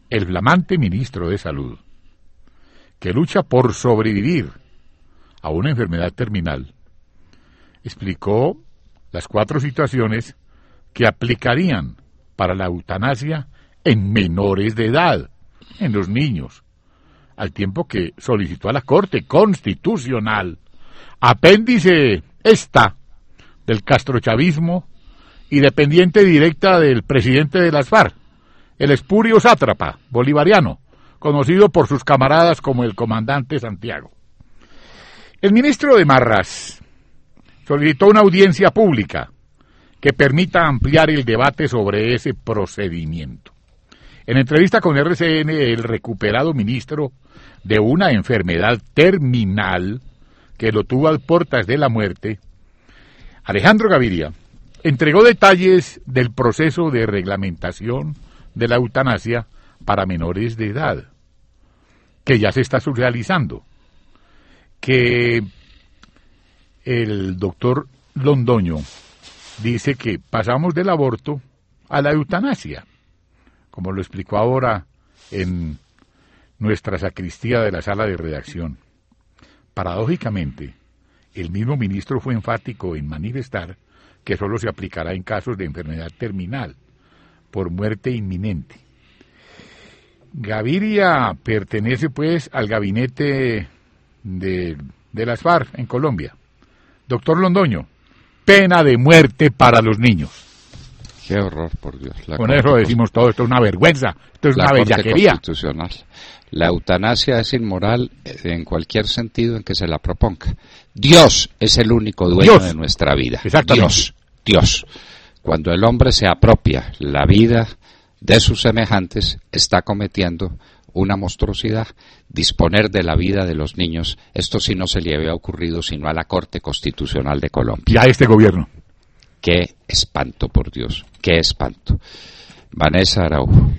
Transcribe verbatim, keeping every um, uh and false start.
el flamante ministro de Salud, que lucha por sobrevivir a una enfermedad terminal, explicó las cuatro situaciones que aplicarían para la eutanasia en menores de edad, en los niños, al tiempo que solicitó a la Corte Constitucional, apéndice esta del castrochavismo y dependiente directa del presidente de las FARC, el espurio sátrapa bolivariano, conocido por sus camaradas como el comandante Santiago. El ministro de Marras solicitó una audiencia pública que permita ampliar el debate sobre ese procedimiento. En entrevista con R C N, el recuperado ministro de una enfermedad terminal que lo tuvo a puertas de la muerte, Alejandro Gaviria, entregó detalles del proceso de reglamentación de la eutanasia para menores de edad, que ya se está realizando, que el doctor Londoño dice que pasamos del aborto a la eutanasia, como lo explicó ahora en nuestra sacristía de la sala de redacción. Paradójicamente, el mismo ministro fue enfático en manifestar que solo se aplicará en casos de enfermedad terminal, por muerte inminente. Gaviria pertenece pues al gabinete de, de las FARC en Colombia. Doctor Londoño, pena de muerte para los niños. Qué horror, por Dios. La Con eso decimos todo, esto es una vergüenza, esto es una bellaquería. Constitucional. La eutanasia es inmoral en cualquier sentido en que se la proponga. Dios es el único dueño Dios. de nuestra vida. Dios, Dios. Cuando el hombre se apropia la vida de sus semejantes, está cometiendo una monstruosidad. Disponer de la vida de los niños, esto sí no se le había ocurrido sino a la Corte Constitucional de Colombia. Y a este gobierno. Qué espanto, por Dios, qué espanto. Vanessa Araujo.